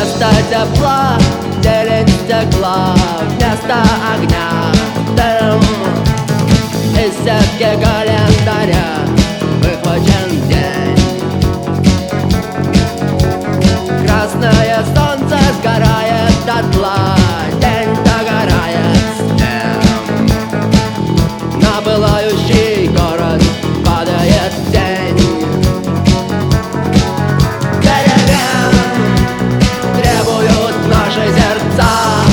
Вместо тепла зелень стекла, вместо огня дым. Из сетки календаря выхвачен день. Красное солнце сгорает дотла, день догорает с ним. На пылающий город падает тень. Требуют наши сердца,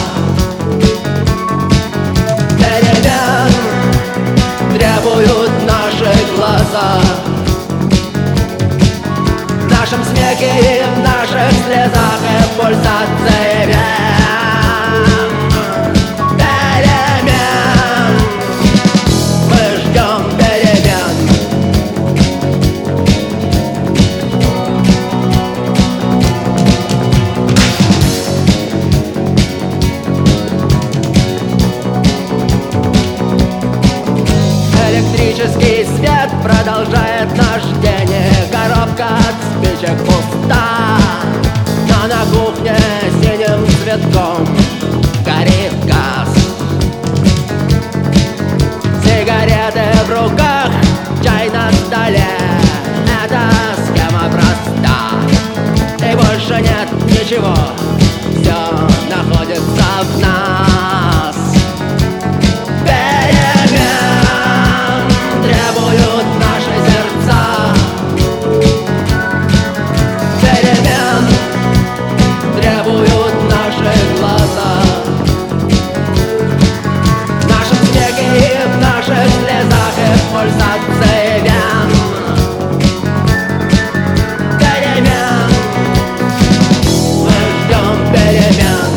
перемен требуют наши глаза. В нашем смехе и в наших слезах и пульсации вен. Перемен, мы ждем перемен. Электрический свет продолжает наш день. Коробка от спичек пуста, но на кухне синим цветком горит газ. Сигареты в руках, чай на столе. Эта схема проста, и больше нет ничего, все находится в нас. Требуют наши сердца, перемен требуют наши глаза. В нашем снеге и в наших слезах и в пульсации вен. Перемен, мы ждем перемен.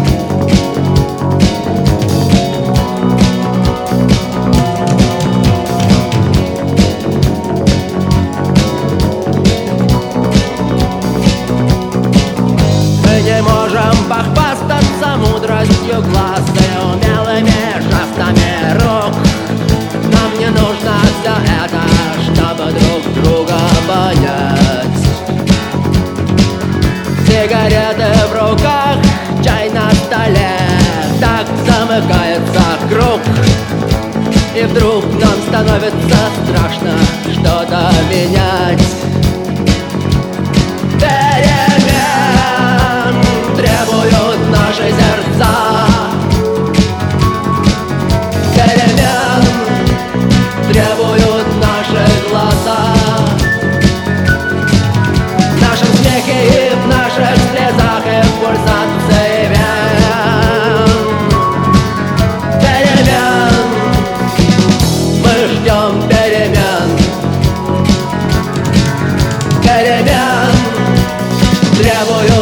Не можем похвастаться мудростью глаз и умелыми жестами рук. Нам не нужно все это, чтобы друг друга понять. Сигареты в руках, чай на столе, так замыкается круг. И вдруг нам становится страшно что-то менять. Требуют наши сердца, перемен требуют наши глаза. В нашем смехе и в наших слезах и в пульсации вен. Перемен, мы ждем перемен. Перемен требуют